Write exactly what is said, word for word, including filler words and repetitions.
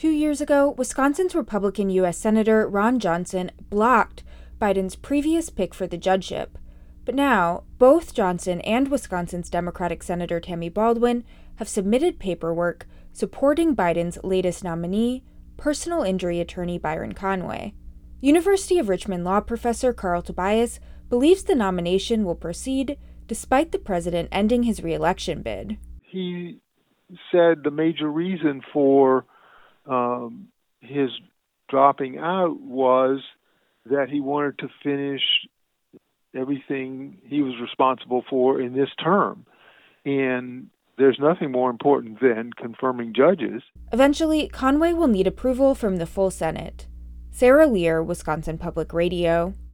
Two years ago, Wisconsin's Republican U S Senator Ron Johnson blocked Biden's previous pick for the judgeship. But now, both Johnson and Wisconsin's Democratic Senator Tammy Baldwin have submitted paperwork supporting Biden's latest nominee, personal injury attorney Byron Conway. University of Richmond law professor Carl Tobias believes the nomination will proceed despite the president ending his re-election bid. He said the major reason for um, his dropping out was that he wanted to finish everything he was responsible for in this term. And there's nothing more important than confirming judges. Eventually, Conway will need approval from the full Senate. Sarah Lear, Wisconsin Public Radio.